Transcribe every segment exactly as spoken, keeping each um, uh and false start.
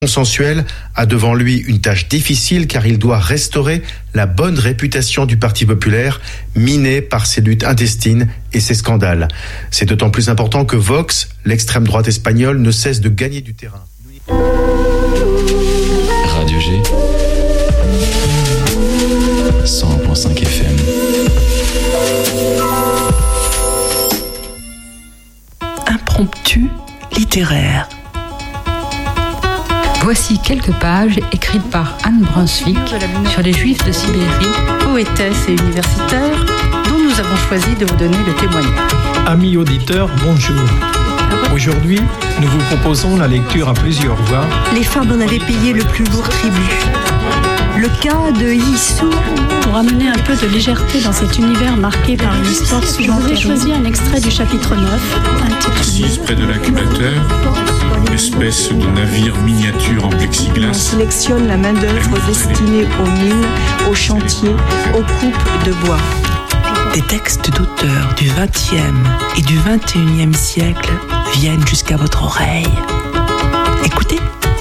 consensuel a devant lui une tâche difficile car il doit restaurer la bonne réputation du Parti populaire, minée par ses luttes intestines et ses scandales. C'est d'autant plus important que Vox, l'extrême droite espagnole, ne cesse de gagner du terrain. Radio G, cent un virgule cinq F M. Impromptu littéraire. Voici quelques pages écrites par Anne Brunswick sur les Juifs de Sibérie, poétesse et universitaire, dont nous avons choisi de vous donner le témoignage. Amis auditeurs, bonjour. Aujourd'hui, nous vous proposons la lecture à plusieurs voix. Les femmes en avaient payé le plus lourd tribut. Le cas de Yissou. Pour amener un peu de légèreté dans cet univers marqué par une histoire souvent terrible, j'ai choisi un extrait du chapitre neuf, intitulé Assise près de l'incubateur, espèce de navire miniature en plexiglas. On sélectionne la main-d'œuvre destinée aux mines, aux chantiers, aux coupes de bois. Des textes d'auteurs du vingtième et du vingt et unième siècle viennent jusqu'à votre oreille. Écoutez.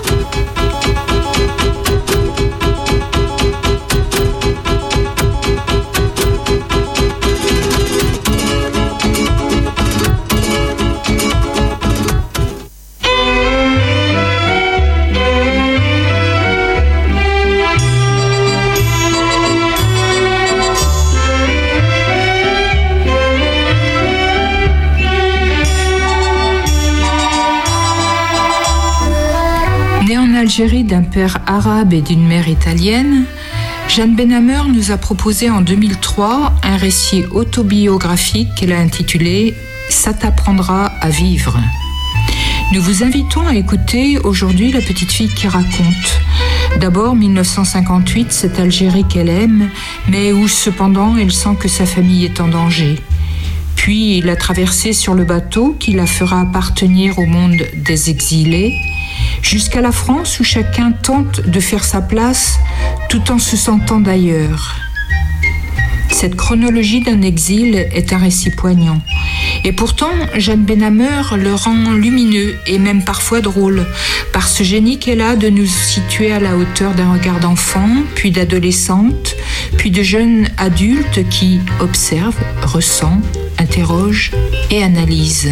Algérie d'un père arabe et d'une mère italienne, Jeanne Benhammer nous a proposé en deux mille trois un récit autobiographique qu'elle a intitulé « Ça t'apprendra à vivre ». Nous vous invitons à écouter aujourd'hui la petite fille qui raconte. D'abord mille neuf cent cinquante-huit, cette Algérie qu'elle aime, mais où cependant elle sent que sa famille est en danger. Puis la traversée sur le bateau qui la fera appartenir au monde des exilés, jusqu'à la France où chacun tente de faire sa place tout en se sentant d'ailleurs. Cette chronologie d'un exil est un récit poignant. Et pourtant, Jeanne Benhammer le rend lumineux et même parfois drôle, par ce génie qu'elle a de nous situer à la hauteur d'un regard d'enfant, puis d'adolescente, puis de jeune adulte qui observe, ressent, interroge et analyse.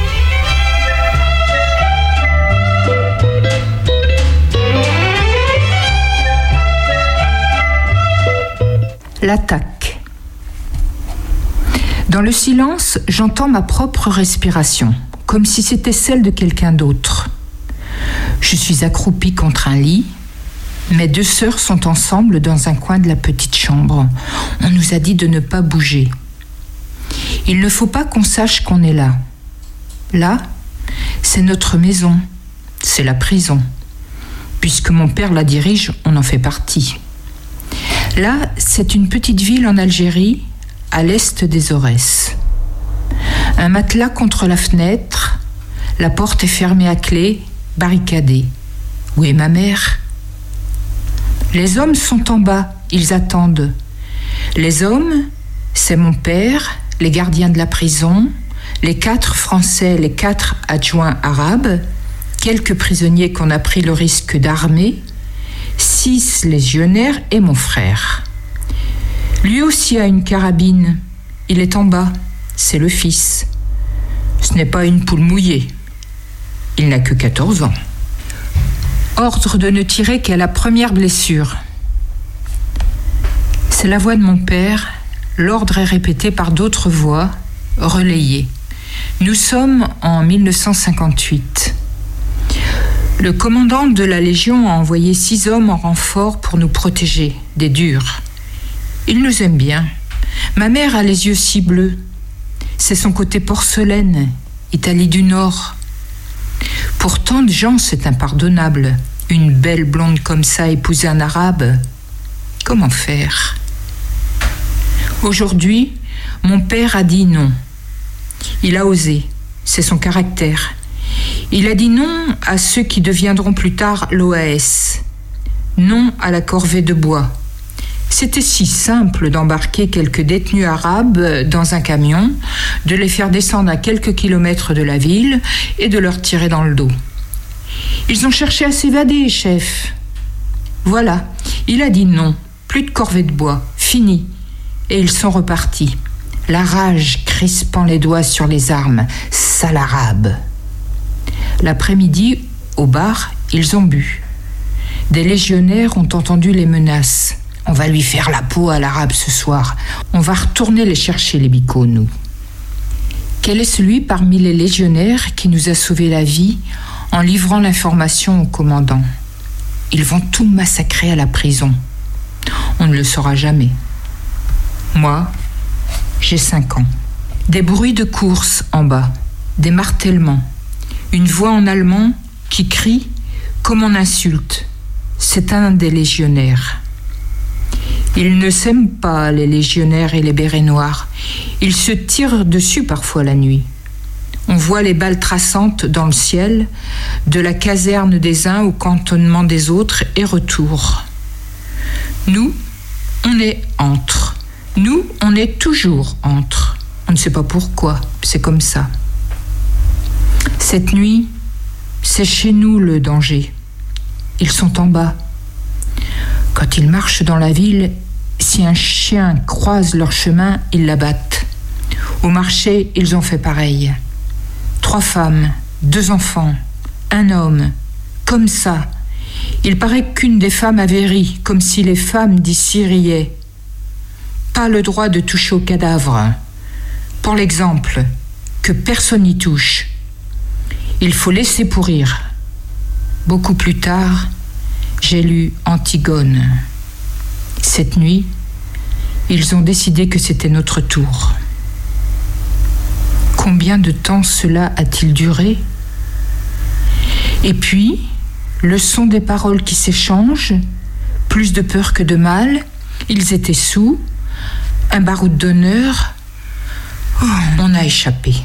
L'attaque. Dans le silence, j'entends ma propre respiration, comme si c'était celle de quelqu'un d'autre. Je suis accroupie contre un lit. Mes deux sœurs sont ensemble dans un coin de la petite chambre. On nous a dit de ne pas bouger. Il ne faut pas qu'on sache qu'on est là. Là, c'est notre maison, c'est la prison. Puisque mon père la dirige, on en fait partie. Là, c'est une petite ville en Algérie, à l'est des Aurès. Un matelas contre la fenêtre, la porte est fermée à clé, barricadée. Où est ma mère ? Les hommes sont en bas, ils attendent. Les hommes, c'est mon père, les gardiens de la prison, les quatre Français, les quatre adjoints arabes, quelques prisonniers qu'on a pris le risque d'armer, six légionnaires et mon frère. Lui aussi a une carabine. Il est en bas. C'est le fils. Ce n'est pas une poule mouillée. Il n'a que quatorze ans. Ordre de ne tirer qu'à la première blessure. C'est la voix de mon père. L'ordre est répété par d'autres voix, relayées. Nous sommes en mille neuf cent cinquante-huit. Le commandant de la Légion a envoyé six hommes en renfort pour nous protéger des durs. Il nous aime bien. Ma mère a les yeux si bleus. C'est son côté porcelaine, Italie du Nord. Pour tant de gens, c'est impardonnable. Une belle blonde comme ça épouser un arabe. Comment faire ? Aujourd'hui, mon père a dit non. Il a osé. C'est son caractère. Il a dit non à ceux qui deviendront plus tard l'O A S. Non à la corvée de bois. C'était si simple d'embarquer quelques détenus arabes dans un camion, de les faire descendre à quelques kilomètres de la ville et de leur tirer dans le dos. Ils ont cherché à s'évader, chef. Voilà, il a dit non. Plus de corvée de bois, fini. Et ils sont repartis. La rage crispant les doigts sur les armes. Sale arabe. L'après-midi, au bar, ils ont bu. Des légionnaires ont entendu les menaces. On va lui faire la peau à l'arabe ce soir. On va retourner les chercher, les bicots, nous. Quel est celui parmi les légionnaires qui nous a sauvé la vie en livrant l'information au commandant? Ils vont tout massacrer à la prison. On ne le saura jamais. Moi, j'ai cinq ans. Des bruits de course en bas, des martèlements, une voix en allemand qui crie comme on insulte. C'est un des légionnaires. Ils ne s'aiment pas, les légionnaires et les bérets noirs. Ils se tirent dessus parfois la nuit. On voit les balles traçantes dans le ciel, de la caserne des uns au cantonnement des autres et retour. Nous, on est entre. Nous, on est toujours entre. On ne sait pas pourquoi, c'est comme ça. Cette nuit, c'est chez nous le danger. Ils sont en bas. Quand ils marchent dans la ville, si un chien croise leur chemin, ils l'abattent. Au marché, ils ont fait pareil. Trois femmes, deux enfants, un homme, comme ça. Il paraît qu'une des femmes avait ri, comme si les femmes d'ici riaient. Pas le droit de toucher au cadavre. Pour l'exemple, que personne n'y touche. Il faut laisser pourrir. Beaucoup plus tard, j'ai lu Antigone. Cette nuit, ils ont décidé que c'était notre tour. Combien de temps cela a-t-il duré? Et puis, le son des paroles qui s'échangent, plus de peur que de mal, ils étaient sous, un baroud d'honneur, oh, on a échappé.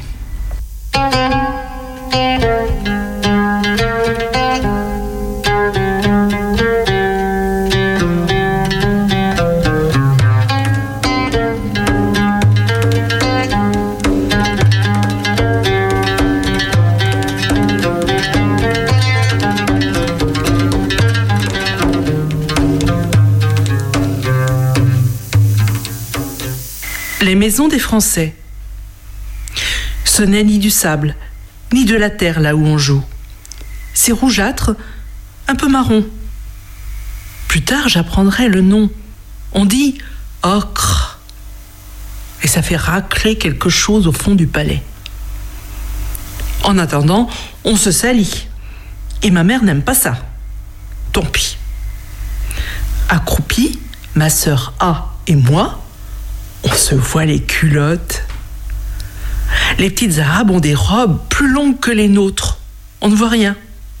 Les maisons des Français. Ce n'est ni du sable, ni de la terre là où on joue. C'est rougeâtre, un peu marron. Plus tard, j'apprendrai le nom. On dit ocre. Et ça fait racler quelque chose au fond du palais. En attendant, on se salit. Et ma mère n'aime pas ça. Tant pis. Accroupie, ma sœur A et moi, on se voit les culottes. Les petites arabes ont des robes plus longues que les nôtres. On ne voit rien.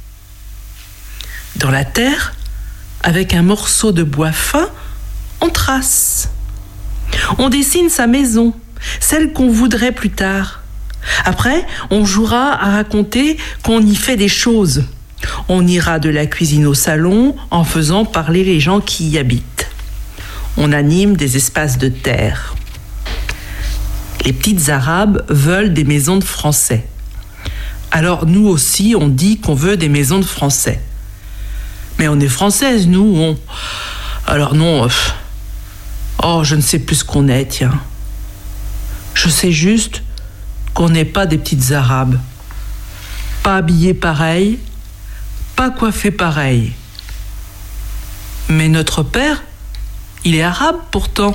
Dans la terre, avec un morceau de bois fin, on trace. On dessine sa maison, celle qu'on voudrait plus tard. Après, on jouera à raconter qu'on y fait des choses. On ira de la cuisine au salon en faisant parler les gens qui y habitent. On anime des espaces de terre. Les petites arabes veulent des maisons de Français. Alors nous aussi, on dit qu'on veut des maisons de Français. Mais on est françaises, nous, on... Alors non... Oh, je ne sais plus ce qu'on est, tiens. Je sais juste qu'on n'est pas des petites arabes. Pas habillées pareil, pas coiffées pareil. Mais notre père, il est arabe pourtant.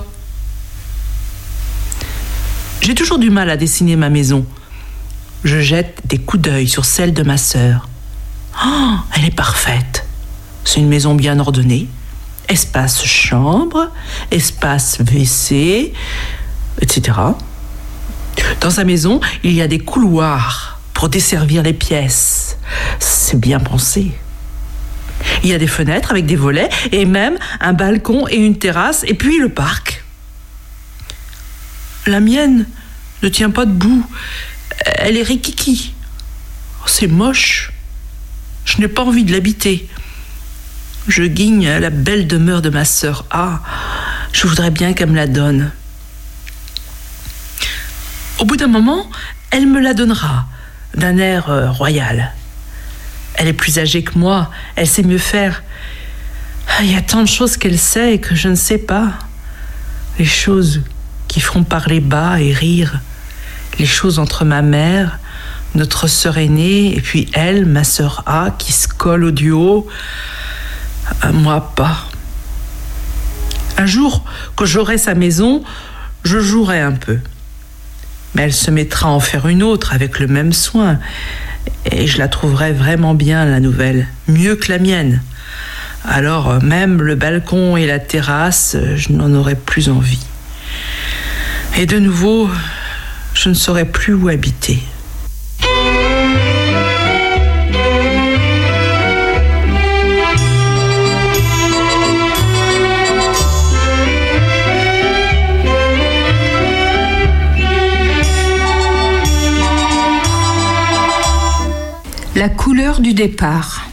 J'ai toujours du mal à dessiner ma maison. Je jette des coups d'œil sur celle de ma sœur. Oh, elle est parfaite. C'est une maison bien ordonnée. Espace chambre, espace W C, et cetera. Dans sa maison, il y a des couloirs pour desservir les pièces. C'est bien pensé. Il y a des fenêtres avec des volets et même un balcon et une terrasse et puis le parc. La mienne ne tient pas debout. Elle est rikiki. C'est moche. Je n'ai pas envie de l'habiter. Je guigne la belle demeure de ma sœur. Ah, je voudrais bien qu'elle me la donne. Au bout d'un moment, elle me la donnera, d'un air euh, royal. Elle est plus âgée que moi, elle sait mieux faire. Il y a tant de choses qu'elle sait et que je ne sais pas. Les choses qui feront parler bas et rire. Les choses entre ma mère, notre sœur aînée, et puis elle, ma sœur A, qui se colle au duo. Moi, pas. Un jour, quand j'aurai sa maison, je jouerai un peu. Mais elle se mettra à en faire une autre avec le même soin. Et je la trouverai vraiment bien, la nouvelle. Mieux que la mienne. Alors, même le balcon et la terrasse, je n'en aurai plus envie. Et de nouveau, je ne saurai plus où habiter. La couleur du départ.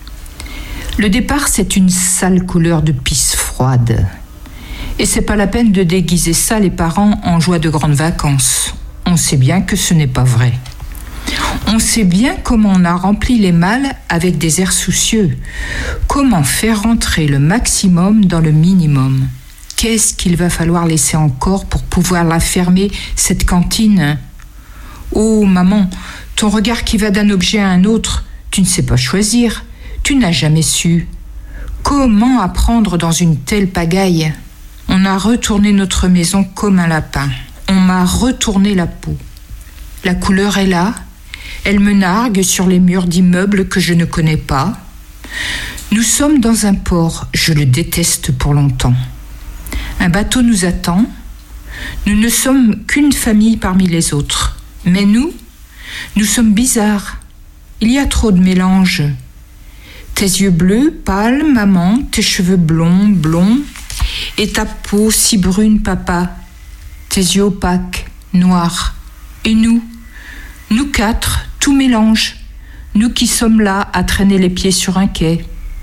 Le départ, c'est une sale couleur de pisse froide. Et c'est pas la peine de déguiser ça, les parents, en joie de grandes vacances. On sait bien que ce n'est pas vrai. On sait bien comment on a rempli les malles avec des airs soucieux. Comment faire rentrer le maximum dans le minimum. Qu'est-ce qu'il va falloir laisser encore pour pouvoir la fermer, cette cantine ? Oh, maman, ton regard qui va d'un objet à un autre, tu ne sais pas choisir. Tu n'as jamais su. Comment apprendre dans une telle pagaille ? On a retourné notre maison comme un lapin. On m'a retourné la peau. La couleur est là. Elle me nargue sur les murs d'immeubles que je ne connais pas. Nous sommes dans un port. Je le déteste pour longtemps. Un bateau nous attend. Nous ne sommes qu'une famille parmi les autres. Mais nous, nous sommes bizarres. Il y a trop de mélange. Tes yeux bleus, pâles, maman, tes cheveux blonds, blonds, et ta peau si brune, papa, tes yeux opaques, noirs. Et nous, nous quatre, tout mélange, nous qui sommes là à traîner les pieds sur un quai.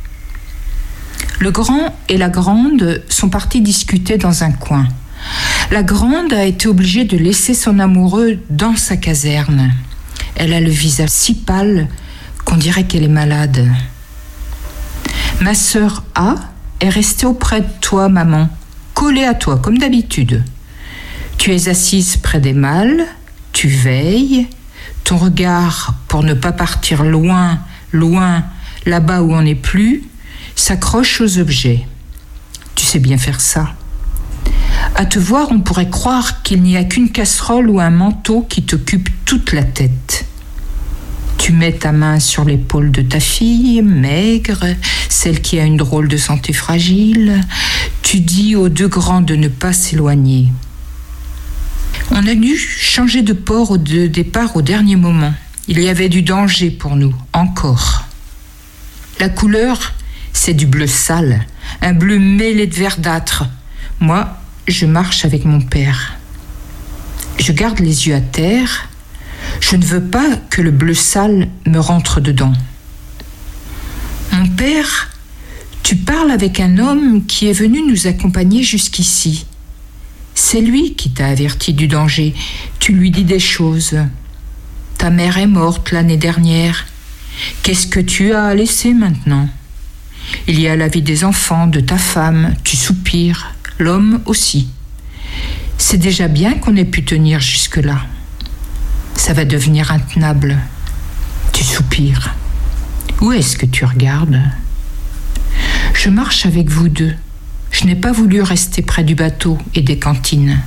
Le grand et la grande sont partis discuter dans un coin. La grande a été obligée de laisser son amoureux dans sa caserne. Elle a le visage si pâle qu'on dirait qu'elle est malade. Ma sœur A est restée auprès de toi, maman, collée à toi, comme d'habitude. Tu es assise près des malles, tu veilles, ton regard, pour ne pas partir loin, loin, là-bas où on n'est plus, s'accroche aux objets. Tu sais bien faire ça. À te voir, on pourrait croire qu'il n'y a qu'une casserole ou un manteau qui t'occupe toute la tête. Tu mets ta main sur l'épaule de ta fille, maigre, celle qui a une drôle de santé fragile. Tu dis aux deux grands de ne pas s'éloigner. On a dû changer de port au de départ au dernier moment. Il y avait du danger pour nous, encore. La couleur, c'est du bleu sale, un bleu mêlé de verdâtre. Moi, je marche avec mon père. Je garde les yeux à terre. Je ne veux pas que le bleu sale me rentre dedans. Mon père, tu parles avec un homme qui est venu nous accompagner jusqu'ici. C'est lui qui t'a averti du danger. Tu lui dis des choses. Ta mère est morte l'année dernière. Qu'est-ce que tu as à laisser maintenant ? Il y a la vie des enfants, de ta femme. Tu soupires. L'homme aussi. C'est déjà bien qu'on ait pu tenir jusque-là. Ça va devenir intenable. Tu soupires. Où est-ce que tu regardes ? Je marche avec vous deux. Je n'ai pas voulu rester près du bateau et des cantines.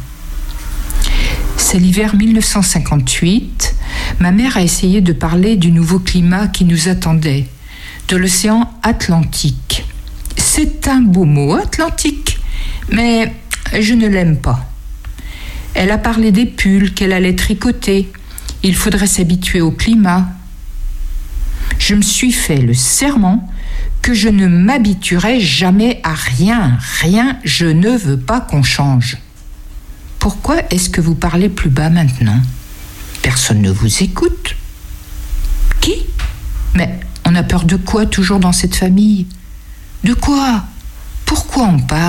C'est l'hiver mille neuf cent cinquante-huit. Ma mère a essayé de parler du nouveau climat qui nous attendait, de l'océan Atlantique. C'est un beau mot, Atlantique, mais je ne l'aime pas. Elle a parlé des pulls qu'elle allait tricoter. Il faudrait s'habituer au climat. Je me suis fait le serment que je ne m'habituerai jamais à rien. Rien, je ne veux pas qu'on change. Pourquoi est-ce que vous parlez plus bas maintenant ? Personne ne vous écoute. Qui ? Mais on a peur de quoi toujours dans cette famille ? De quoi ? Pourquoi on part ?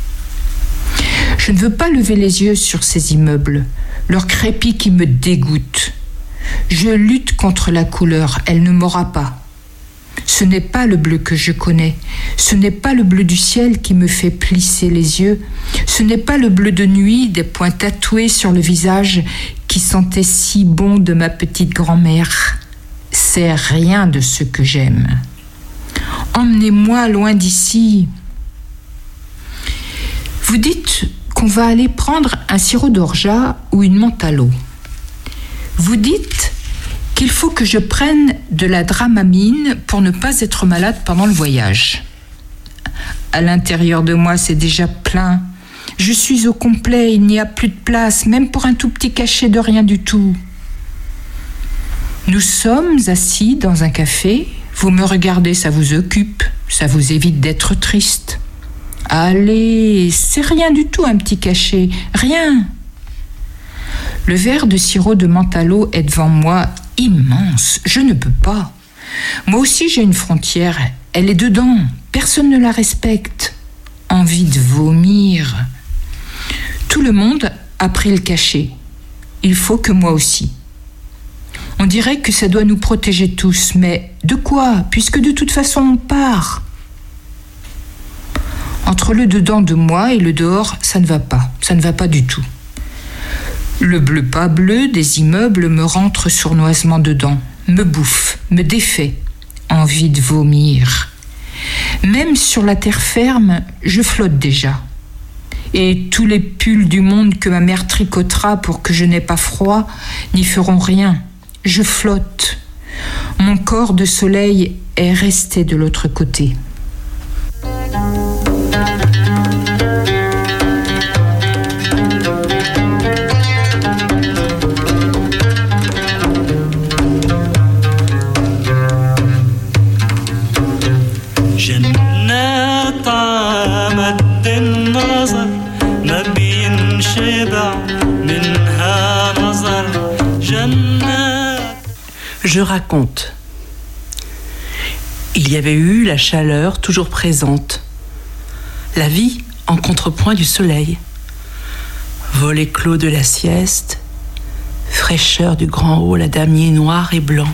Je ne veux pas lever les yeux sur ces immeubles, leur crépi qui me dégoûte. Je lutte contre la couleur, elle ne m'aura pas. Ce n'est pas le bleu que je connais. Ce n'est pas le bleu du ciel qui me fait plisser les yeux. Ce n'est pas le bleu de nuit des points tatoués sur le visage qui sentait si bon de ma petite grand-mère. C'est rien de ce que j'aime. Emmenez-moi loin d'ici. Vous dites qu'on va aller prendre un sirop d'orgeat ou une menthe à l'eau. Vous dites qu'il faut que je prenne de la dramamine pour ne pas être malade pendant le voyage. À l'intérieur de moi, c'est déjà plein. Je suis au complet, il n'y a plus de place, même pour un tout petit cachet de rien du tout. Nous sommes assis dans un café. Vous me regardez, ça vous occupe, ça vous évite d'être triste. Allez, c'est rien du tout un petit cachet, rien. Le verre de sirop de menthe à l'eau est devant moi, immense, je ne peux pas. Moi aussi j'ai une frontière, elle est dedans, personne ne la respecte. Envie de vomir. Tout le monde a pris le cachet. Il faut que moi aussi. On dirait que ça doit nous protéger tous, mais de quoi, puisque de toute façon on part. Entre le dedans de moi et le dehors, ça ne va pas, ça ne va pas du tout. Le bleu pas bleu des immeubles me rentre sournoisement dedans, me bouffe, me défait, envie de vomir. Même sur la terre ferme, je flotte déjà. Et tous les pulls du monde que ma mère tricotera pour que je n'aie pas froid n'y feront rien. Je flotte. Mon corps de soleil est resté de l'autre côté. Je raconte. Il y avait eu la chaleur toujours présente, la vie en contrepoint du soleil, vol éclos de la sieste, fraîcheur du grand hall à damier noir et blanc.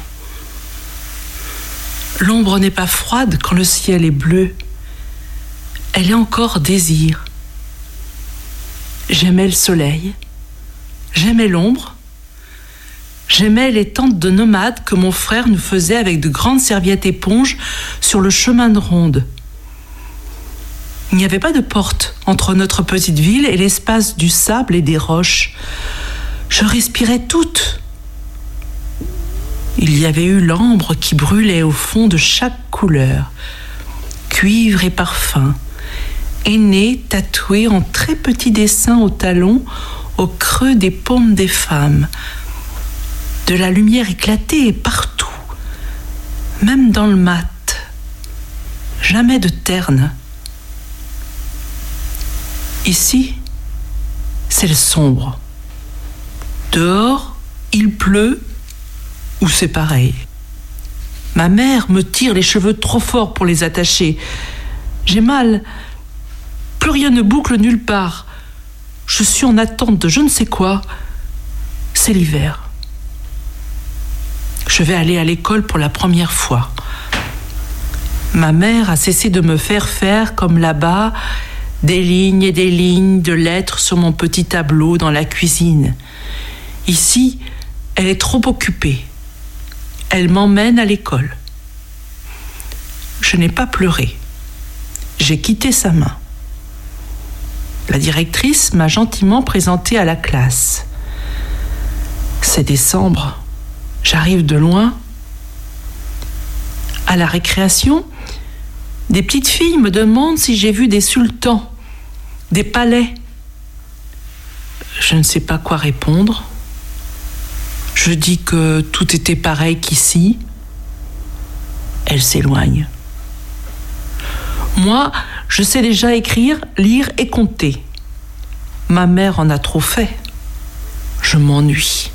L'ombre n'est pas froide quand le ciel est bleu, elle est encore désir. J'aimais le soleil, j'aimais l'ombre, j'aimais les tentes de nomades que mon frère nous faisait avec de grandes serviettes éponges sur le chemin de ronde. Il n'y avait pas de porte entre notre petite ville et l'espace du sable et des roches. Je respirais toute. Il y avait eu l'ambre qui brûlait au fond de chaque couleur, cuivre et parfum, aîné tatoué en très petits dessins au talon, au creux des paumes des femmes. De la lumière éclatée partout, même dans le mat. Jamais de terne. Ici, c'est le sombre. Dehors, il pleut, ou c'est pareil. Ma mère me tire les cheveux trop fort pour les attacher. J'ai mal. Plus rien ne boucle nulle part. Je suis en attente de je ne sais quoi. C'est l'hiver. Je vais aller à l'école pour la première fois. Ma mère a cessé de me faire faire, comme là-bas, des lignes et des lignes de lettres sur mon petit tableau dans la cuisine. Ici, elle est trop occupée. Elle m'emmène à l'école. Je n'ai pas pleuré. J'ai quitté sa main. La directrice m'a gentiment présentée à la classe. C'est décembre. J'arrive de loin. À la récréation, des petites filles me demandent si j'ai vu des sultans, des palais. Je ne sais pas quoi répondre. Je dis que tout était pareil qu'ici. Elles s'éloignent. Moi, je sais déjà écrire, lire et compter. Ma mère en a trop fait. Je m'ennuie.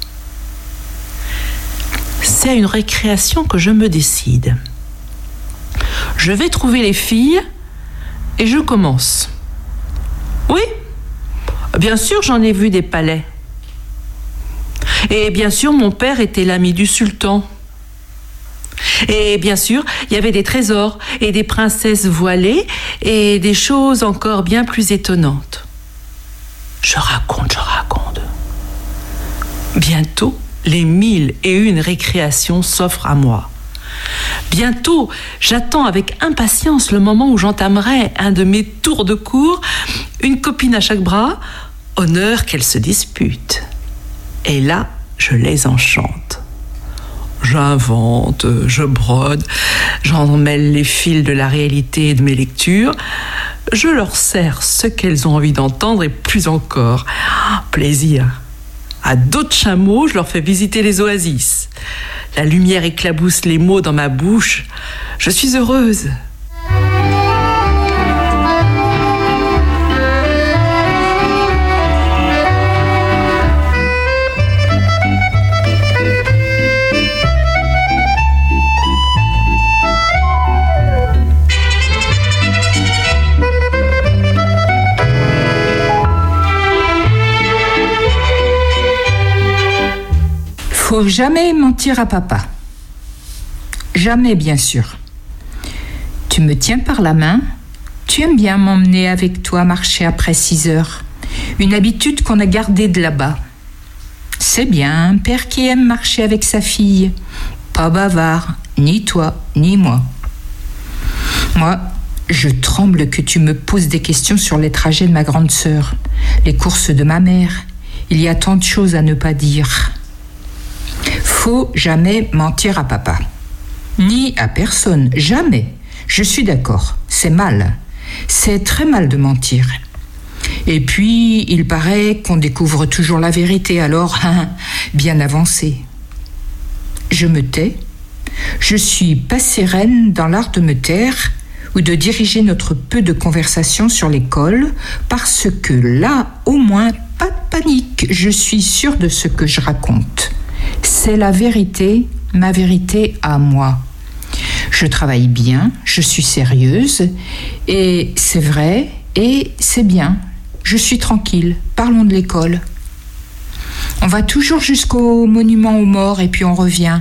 C'est à une récréation que je me décide. Je vais trouver les filles et je commence. Oui, bien sûr, j'en ai vu des palais. Et bien sûr, mon père était l'ami du sultan. Et bien sûr, il y avait des trésors et des princesses voilées et des choses encore bien plus étonnantes. Je raconte, je raconte. Bientôt, les mille et une récréations s'offrent à moi. Bientôt, j'attends avec impatience le moment où j'entamerai un de mes tours de cour, une copine à chaque bras, honneur qu'elle se dispute. Et là, je les enchante. J'invente, je brode, j'emmêle les fils de la réalité et de mes lectures. Je leur sers ce qu'elles ont envie d'entendre et plus encore. Plaisir. À d'autres chameaux, je leur fais visiter les oasis. La lumière éclabousse les mots dans ma bouche. Je suis heureuse. Faut jamais mentir à papa. Jamais, bien sûr. Tu me tiens par la main. Tu aimes bien m'emmener avec toi marcher après six heures. Une habitude qu'on a gardée de là-bas. C'est bien, un père qui aime marcher avec sa fille. Pas bavard, ni toi, ni moi. Moi, je tremble que tu me poses des questions sur les trajets de ma grande sœur, les courses de ma mère. Il y a tant de choses à ne pas dire. Faut jamais mentir à papa. Ni à personne, jamais. Je suis d'accord, c'est mal. C'est très mal de mentir. Et puis, il paraît qu'on découvre toujours la vérité, alors, bien avancé. Je me tais. Je suis pas sereine dans l'art de me taire ou de diriger notre peu de conversation sur l'école, parce que là, au moins, pas de panique. Je suis sûre de ce que je raconte. C'est la vérité, ma vérité à moi. Je travaille bien, je suis sérieuse, et c'est vrai, et c'est bien. Je suis tranquille, parlons de l'école. On va toujours jusqu'au monument aux morts et puis on revient.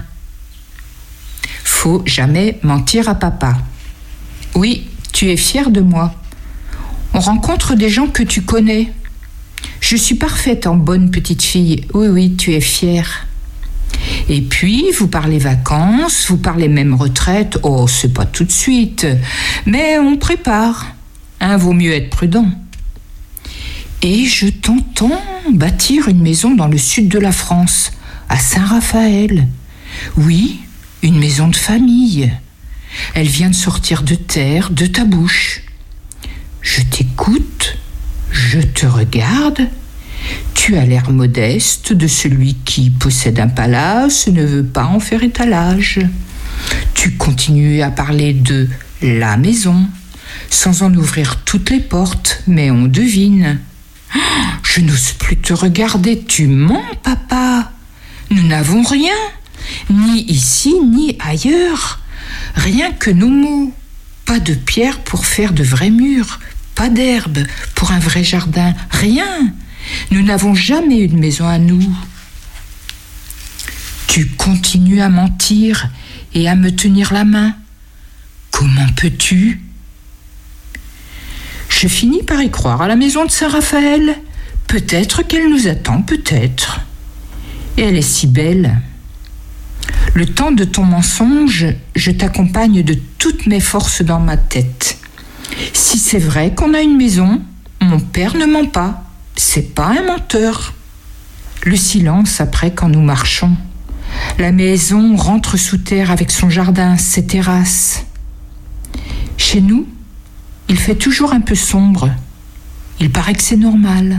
Faut jamais mentir à papa. Oui, tu es fière de moi. On rencontre des gens que tu connais. Je suis parfaite en bonne petite fille. Oui, oui, tu es fière. Et puis, vous parlez vacances, vous parlez même retraite. Oh, c'est pas tout de suite. Mais on prépare. Hein, vaut mieux être prudent. Et je t'entends bâtir une maison dans le sud de la France, à Saint-Raphaël. Oui, une maison de famille. Elle vient de sortir de terre, de ta bouche. Je t'écoute, je te regarde. Tu as l'air modeste de celui qui possède un palace et ne veut pas en faire étalage. Tu continues à parler de la maison, sans en ouvrir toutes les portes, mais on devine. Je n'ose plus te regarder, tu mens, papa. Nous n'avons rien, ni ici, ni ailleurs. Rien que nos mots. Pas de pierre pour faire de vrais murs, pas d'herbe pour un vrai jardin, rien. Nous n'avons jamais eu de maison à nous. Tu continues à mentir et à me tenir la main. Comment peux-tu ? Je finis par y croire à la maison de Saint-Raphaël. Peut-être qu'elle nous attend, peut-être. Et elle est si belle. Le temps de ton mensonge, je t'accompagne de toutes mes forces dans ma tête. Si c'est vrai qu'on a une maison, mon père ne ment pas. C'est pas un menteur. Le silence après quand nous marchons. La maison rentre sous terre avec son jardin, ses terrasses. Chez nous, il fait toujours un peu sombre. Il paraît que c'est normal.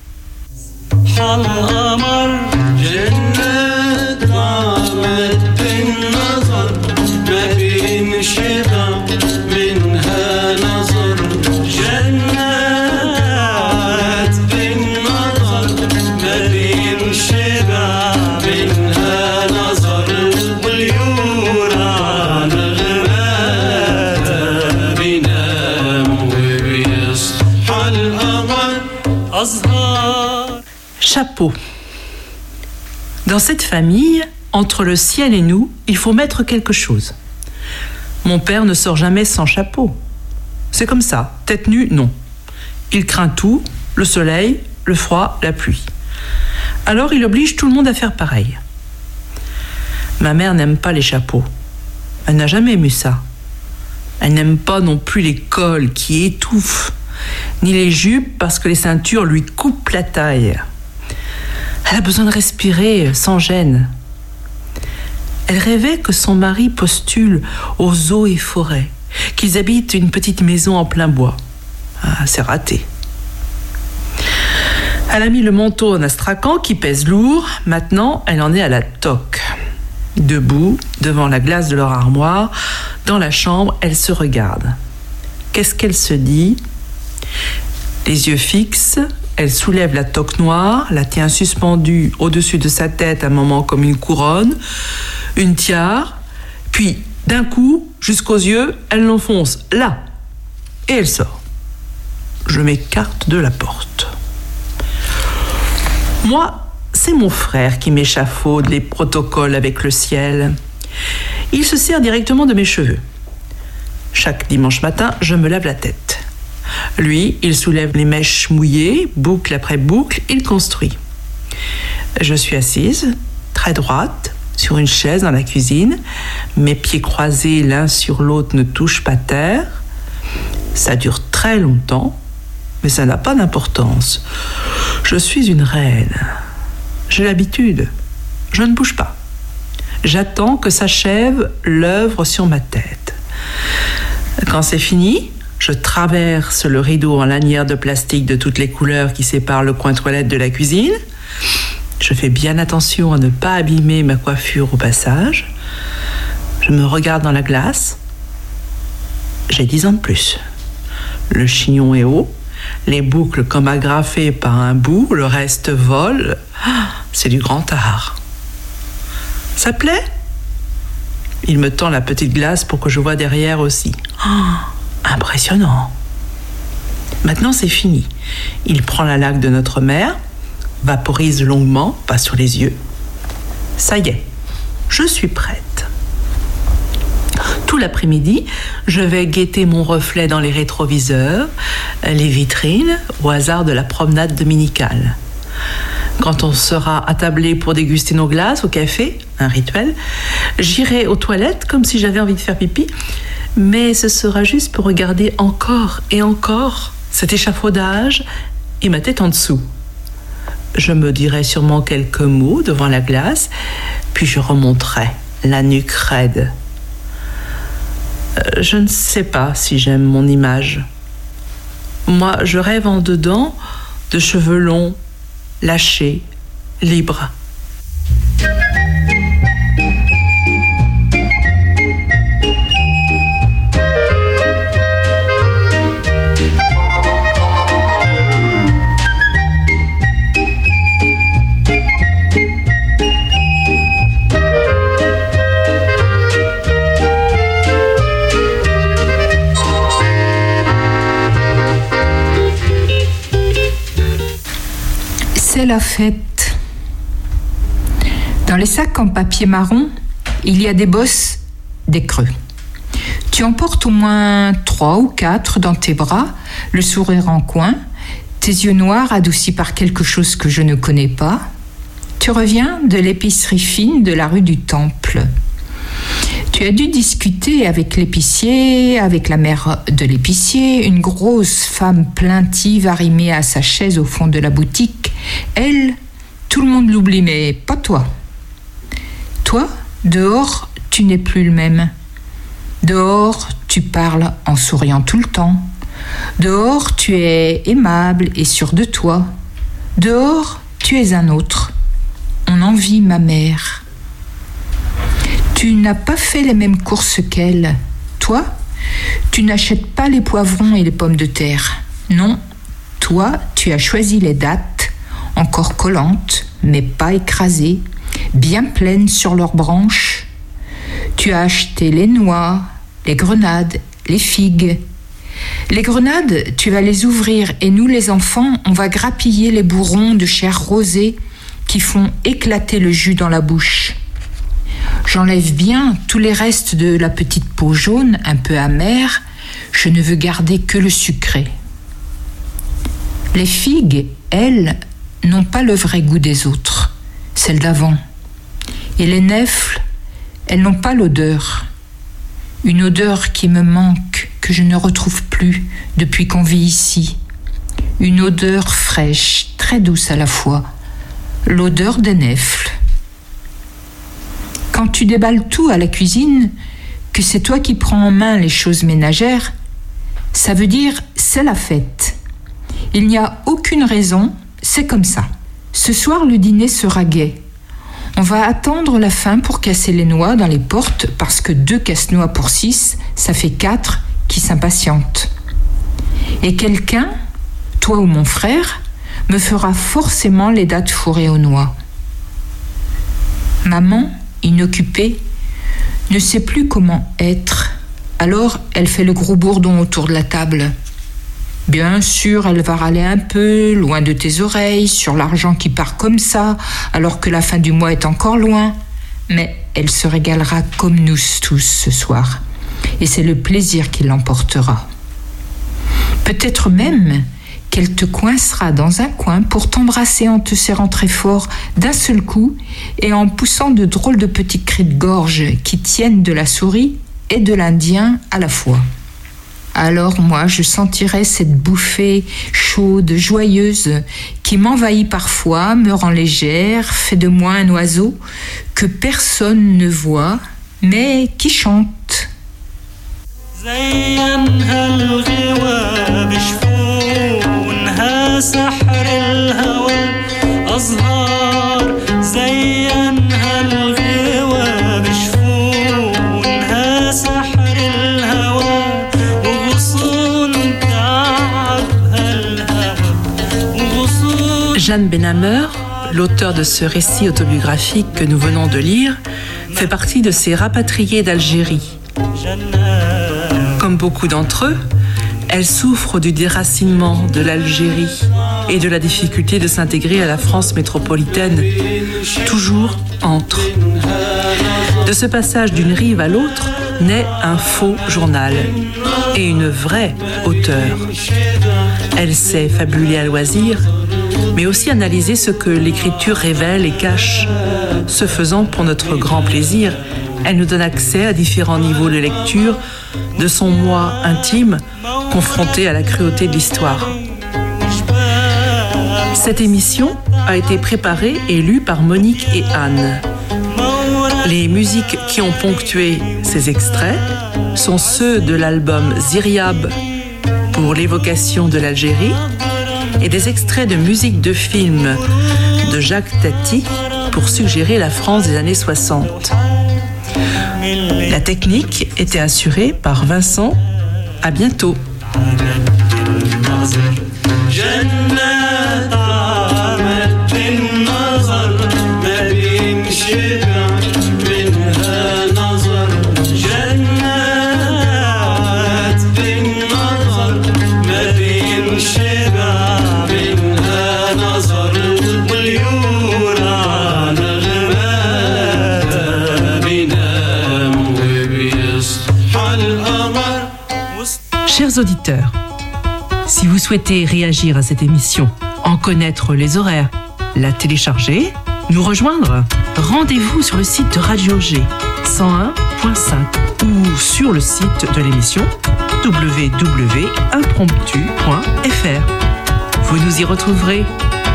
Chapeau. Dans cette famille, entre le ciel et nous, il faut mettre quelque chose. Mon père ne sort jamais sans chapeau. C'est comme ça, tête nue, non. Il craint tout, le soleil, le froid, la pluie. Alors il oblige tout le monde à faire pareil. Ma mère n'aime pas les chapeaux. Elle n'a jamais aimé ça. Elle n'aime pas non plus les cols qui étouffent, ni les jupes parce que les ceintures lui coupent la taille. Elle a besoin de respirer sans gêne. Elle rêvait que son mari postule aux eaux et forêts, qu'ils habitent une petite maison en plein bois. Ah, c'est raté. Elle a mis le manteau en astrakhan qui pèse lourd. Maintenant, elle en est à la toque. Debout, devant la glace de leur armoire, dans la chambre, elle se regarde. Qu'est-ce qu'elle se dit ? Les yeux fixes, elle soulève la toque noire, la tient suspendue au-dessus de sa tête un moment comme une couronne, une tiare, puis d'un coup, jusqu'aux yeux, elle l'enfonce là, et elle sort. Je m'écarte de la porte. Moi, c'est mon frère qui m'échafaude les protocoles avec le ciel. Il se sert directement de mes cheveux. Chaque dimanche matin, je me lave la tête. Lui, il soulève les mèches mouillées, boucle après boucle, il construit. Je suis assise, très droite, sur une chaise dans la cuisine. Mes pieds croisés l'un sur l'autre ne touchent pas terre. Ça dure très longtemps, mais ça n'a pas d'importance. Je suis une reine. J'ai l'habitude. Je ne bouge pas. J'attends que s'achève l'œuvre sur ma tête. Quand c'est fini, je traverse le rideau en lanière de plastique de toutes les couleurs qui sépare le coin toilette de la cuisine. Je fais bien attention à ne pas abîmer ma coiffure au passage. Je me regarde dans la glace. J'ai dix ans de plus. Le chignon est haut, les boucles comme agrafées par un bout, le reste vole. C'est du grand art. Ça plaît ? Il me tend la petite glace pour que je voie derrière aussi. Oh, impressionnant. Maintenant, c'est fini. Il prend la laque de notre mère, vaporise longuement, pas sur les yeux. Ça y est, je suis prête. Tout l'après-midi, je vais guetter mon reflet dans les rétroviseurs, les vitrines, au hasard de la promenade dominicale. Quand on sera attablé pour déguster nos glaces au café, un rituel, j'irai aux toilettes comme si j'avais envie de faire pipi, mais ce sera juste pour regarder encore et encore cet échafaudage et ma tête en dessous. Je me dirai sûrement quelques mots devant la glace, puis je remonterai, la nuque raide. Je ne sais pas si j'aime mon image. Moi, je rêve en dedans de cheveux longs, lâchés, libres. C'est la fête. Dans les sacs en papier marron, il y a des bosses, des creux. Tu en portes au moins trois ou quatre dans tes bras, le sourire en coin, tes yeux noirs adoucis par quelque chose que je ne connais pas. Tu reviens de l'épicerie fine de la rue du Temple. Tu as dû discuter avec l'épicier, avec la mère de l'épicier, une grosse femme plaintive arrimée à sa chaise au fond de la boutique. Elle, tout le monde l'oublie, mais pas toi. Toi, dehors, tu n'es plus le même. Dehors, tu parles en souriant tout le temps. Dehors, tu es aimable et sûr de toi. Dehors, tu es un autre. On envie ma mère. Tu n'as pas fait les mêmes courses qu'elle. Toi, tu n'achètes pas les poivrons et les pommes de terre. Non, toi, tu as choisi les dattes, encore collantes, mais pas écrasées, bien pleines sur leurs branches. Tu as acheté les noix, les grenades, les figues. Les grenades, tu vas les ouvrir et nous, les enfants, on va grappiller les bourrons de chair rosée qui font éclater le jus dans la bouche. J'enlève bien tous les restes de la petite peau jaune, un peu amère. Je ne veux garder que le sucré. Les figues, elles, n'ont pas le vrai goût des autres, celles d'avant. Et les nèfles, elles n'ont pas l'odeur. Une odeur qui me manque, que je ne retrouve plus depuis qu'on vit ici. Une odeur fraîche, très douce à la fois. L'odeur des nèfles. Quand tu déballes tout à la cuisine, que c'est toi qui prends en main les choses ménagères, ça veut dire c'est la fête. Il n'y a aucune raison, c'est comme ça. Ce soir, le dîner sera gai. On va attendre la fin pour casser les noix dans les portes, parce que deux casse-noix pour six, ça fait quatre qui s'impatientent. Et quelqu'un, toi ou mon frère, me fera forcément les dattes fourrées aux noix. Maman, inoccupée, ne sait plus comment être. Alors, elle fait le gros bourdon autour de la table. Bien sûr, elle va râler un peu, loin de tes oreilles, sur l'argent qui part comme ça, alors que la fin du mois est encore loin. Mais elle se régalera comme nous tous ce soir. Et c'est le plaisir qui l'emportera. Peut-être même qu'elle te coincera dans un coin pour t'embrasser en te serrant très fort d'un seul coup et en poussant de drôles de petits cris de gorge qui tiennent de la souris et de l'Indien à la fois. Alors moi, je sentirai cette bouffée chaude, joyeuse, qui m'envahit parfois, me rend légère, fait de moi un oiseau que personne ne voit, mais qui chante. Jeanne Benhammer, l'auteur de ce récit autobiographique que nous venons de lire, fait partie de ces rapatriés d'Algérie. Comme beaucoup d'entre eux, elle souffre du déracinement de l'Algérie et de la difficulté de s'intégrer à la France métropolitaine, toujours entre. De ce passage d'une rive à l'autre naît un faux journal et une vraie auteure. Elle sait fabuler à loisir, mais aussi analyser ce que l'écriture révèle et cache. Ce faisant, pour notre grand plaisir, elle nous donne accès à différents niveaux de lecture de son moi intime, confronté à la cruauté de l'histoire. Cette émission a été préparée et lue par Monique et Anne. Les musiques qui ont ponctué ces extraits sont ceux de l'album Ziryab pour l'évocation de l'Algérie et des extraits de musique de film de Jacques Tati pour suggérer la France des années soixante. La technique était assurée par Vincent. À bientôt. Chers auditeurs, si vous souhaitez réagir à cette émission, en connaître les horaires, la télécharger, nous rejoindre, rendez-vous sur le site de Radio G cent un point cinq ou sur le site de l'émission w w w point impromptu point f r. Vous nous y retrouverez.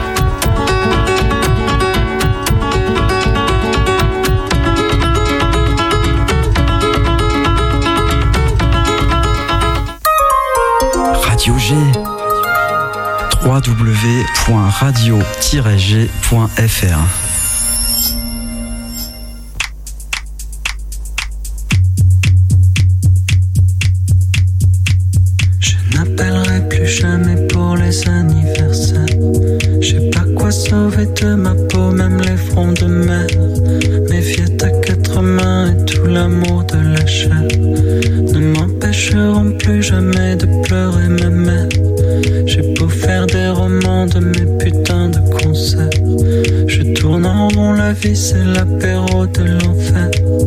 Radio G, w w w point radio tiret g point f r. Je n'appellerai plus jamais pour les anniversaires. Je sais pas quoi sauver de ma peau, même les fronts de mer. Mes fillettes à quatre mains et tout l'amour de la chair ne m'empêcheront plus jamais de pleurer ma mère. J'ai beau faire des romans de mes putains de concerts, je tourne en rond, la vie c'est l'apéro de l'enfer.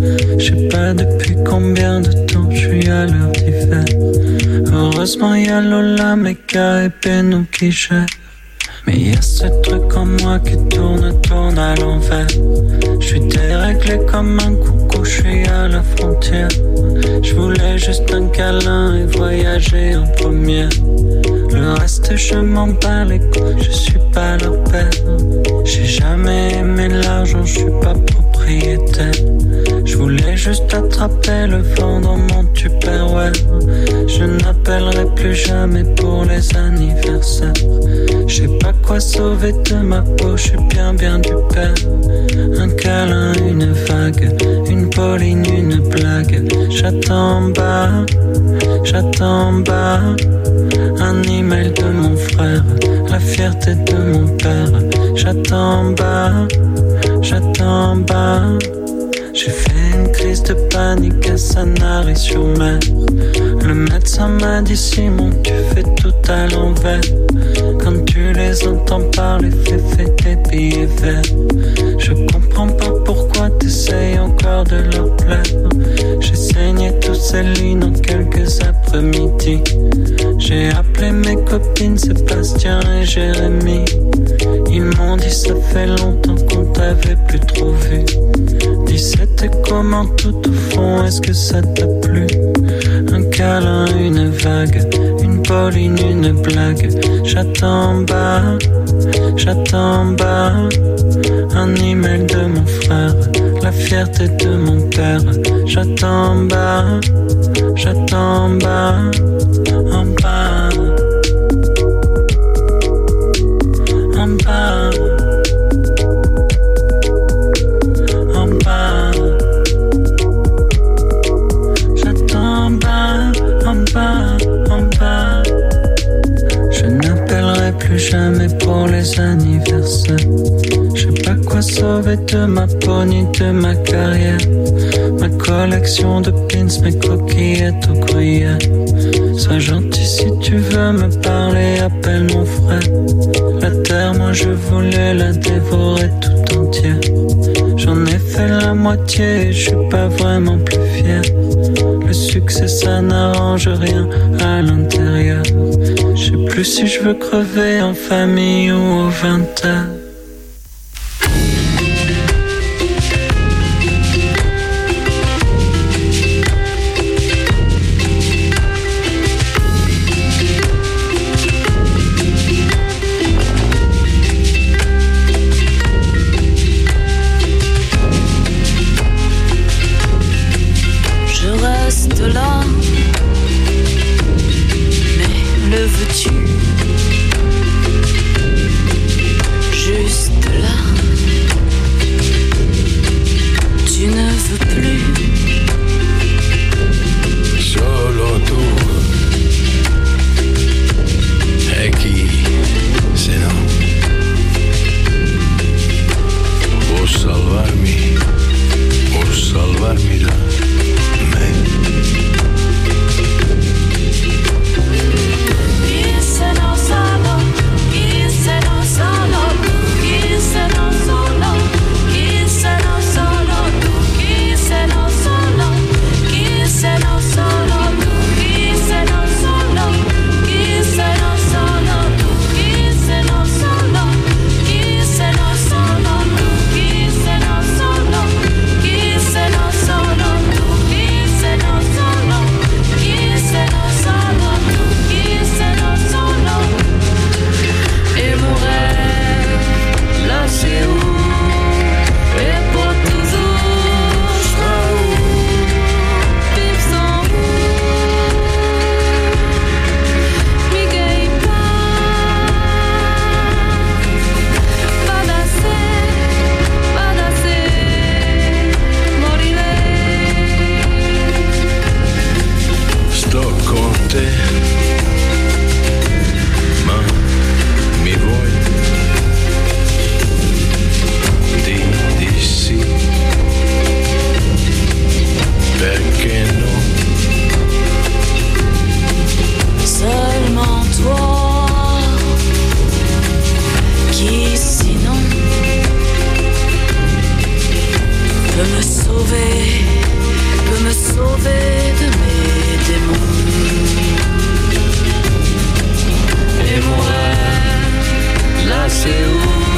déjà depuis combien de temps je suis à l'heure d'hiver. Heureusement y'a Lola, Meka et Beno qui gèrent. Mais y'a ce truc en moi qui tourne, tourne à l'envers. Je suis déréglé comme un coucou, je suis à la frontière. Je voulais juste un câlin et voyager en première. Le reste je m'en bats les couilles, je suis pas leur père. J'ai jamais aimé l'argent, je suis pas propriétaire. Je voulais juste attraper le vent dans mon Tupperware. Je n'appellerai plus jamais pour les anniversaires. Je sais pas quoi sauver de ma peau, je suis bien bien du père. Un câlin, une vague, une Pauline, une blague. J'attends en bas, j'attends en bas. Un email de mon frère, la fierté de mon père. J'attends en bas, j'attends en bas. J'ai fait une crise de panique à Sanary-sur-Mer. Le médecin m'a dit Simon, tu fais tout à l'envers. Quand tu les entends parler, fais fais tes billets verts. Je comprends pas pourquoi t'essayes encore de leur plaire. J'ai saigné tous ces lignes en quelques après-midi. J'ai appelé mes copines Sébastien et Jérémy. Ils m'ont dit ça fait longtemps qu'on t'avait plus trop vu. Dis c'était comment tout au fond, est-ce que ça t'a plu? Un câlin, une vague, une Pauline, une blague. J'attends en bas, j'attends en bas. Un email de mon frère, la fierté de mon père. J'attends en bas, j'attends en bas, en bas, en bas. Jamais pour les anniversaires. Je sais pas quoi sauver de ma peau ni de ma carrière. Ma collection de pins, mes coquillettes au gruyère. Sois gentil si tu veux me parler, appelle mon frère. La terre, moi je voulais la dévorer tout entière. J'en ai fait la moitié et je suis pas vraiment plus fier. Le succès ça n'arrange rien à l'intérieur. Je sais plus si je veux crever en famille ou au vingt heures. Je reste là, mais le veux-tu?